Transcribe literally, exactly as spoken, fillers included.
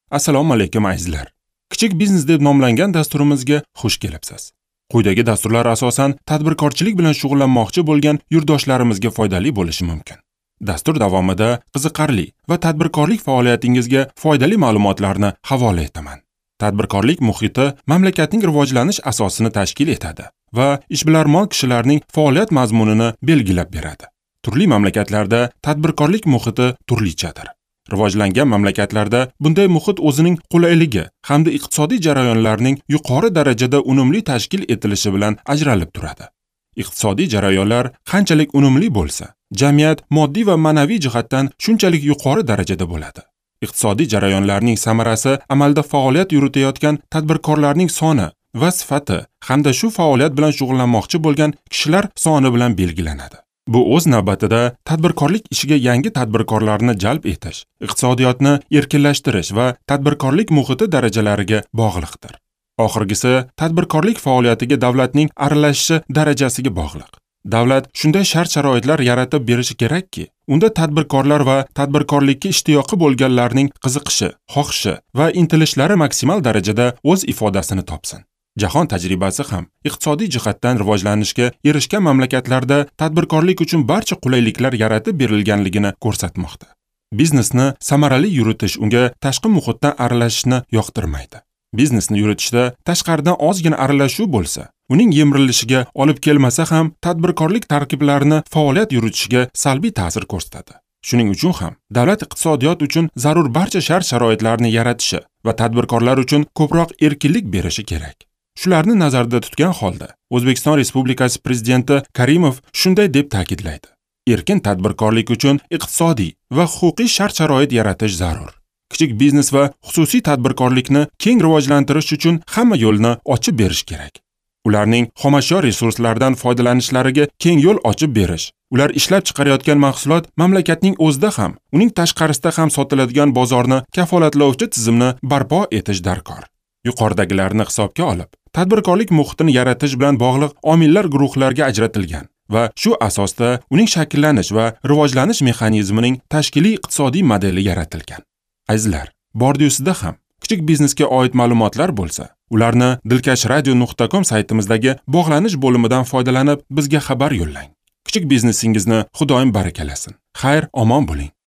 Assalomu alaykum azizlar. Kichik biznes deb nomlangan dasturimizga xush kelibsiz. Quyidagi dasturlar asosan tadbirkorchilik bilan shug'ullanmoqchi bo'lgan yurtdoshlarimizga foydali bo'lishi mumkin. Dastur davomida qiziqarli va tadbirkorlik faoliyatingizga foydali ma'lumotlarni havola etaman. Tadbirkorlik muhiti mamlakatning rivojlanish asosini tashkil etadi va ishbilarmon kishilarning faoliyat mazmunini belgilab beradi. Turli mamlakatlarda tadbirkorlik muhiti turlichadir. Rivojlangan mamlakatlarda bunday muhit o'zining qulayligi hamda iqtisodiy jarayonlarning yuqori darajada unumli tashkil etilishi bilan ajralib turadi. Iqtisodiy jarayonlar qanchalik unumli bo'lsa, jamiyat moddiy va ma'naviy jihatdan shunchalik yuqori darajada bo'ladi. Iqtisodiy jarayonlarning samarasi amalda faoliyat yuritayotgan tadbirkorlarning soni va sifati hamda shu faoliyat bilan shug'ullanmoqchi bo'lgan kishilar soni bilan belgilanadi. Bu o'z navbatida tadbirkorlik ishiga yangi tadbirkorlarni jalb etish, iqtisodiyotni erkinlashtirish va tadbirkorlik muhiti darajalariga bog'liqdir. Oxirgisi tadbirkorlik faoliyatiga davlatning aralashishi darajasiga bog'liq. Davlat shunday shart-sharoitlar yaratib berishi kerakki, unda tadbirkorlar va tadbirkorlikka ishtiyoqi bo'lganlarning qiziqishi, xohishi va intilishlari maksimal darajada o'z ifodasini topsin. Jahon tajribasi ham iqtisodiy jihatdan rivojlanishga erishgan mamlakatlarda tadbirkorlik uchun barcha qulayliklar yaratib berilganligini ko'rsatmoqda. Biznesni samarali yuritish unga tashqi muhitdan aralashishni yoqtirmaydi. Biznesni yuritishda tashqaridan ozgina aralashuv bo'lsa, uning yemirilishiga olib kelmasa ham tadbirkorlik tarkiblarini faoliyat yuritishiga salbiy ta'sir ko'rsatadi. Shuning uchun ham davlat iqtisodiyot uchun zarur barcha shart-sharoitlarni yaratishi va tadbirkorlar uchun ko'proq erkinlik berishi kerak. Shularni nazarda tutgan holda O'zbekiston Respublikasi Prezidenti Karimov shunday deb ta'kidlaydi: erkin tadbirkorlik uchun iqtisodiy va huquqiy shart-sharoit yaratish zarur. Kichik biznes va xususiy tadbirkorlikni keng rivojlantirish uchun hamma yo'lni ochib berish kerak. Ularning xomashyo resurslaridan foydalanishlariga keng yo'l ochib berish, ular ishlab chiqarayotgan mahsulot mamlakatning o'zida ham, uning tashqarisida ham sotiladigan bozorni kafolatlovchi tizimni barpo etish darkor. Yuqoridagilarni hisobga olib, tadbirkorlik muhitini yaratish bilan bog'liq omillar guruhlarga ajratilgan va shu asosda uning shakllanish va rivojlanish mexanizmining tashkiliy iqtisodiy modeli yaratilgan. Azizlar, Bordiusida ham kichik biznesga oid ma'lumotlar bo'lsa, ularni dilkashradio nuqta com saytimizdagi bog'lanish bo'limidan foydalanib bizga xabar yo'llang. Kichik biznesingizni Xudoyim barakalasin. Xayr, omon bo'ling.